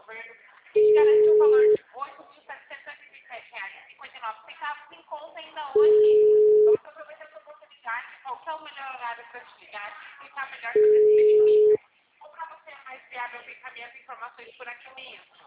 governo e te garante um valor de R$ 8.727,59 em conta ainda hoje. Vamos aproveitar essa oportunidade. Qual que é o melhor horário para te ligar e explicar melhor sobre esse benefício? Ou para você é mais viável encaminhar as informações por aqui mesmo?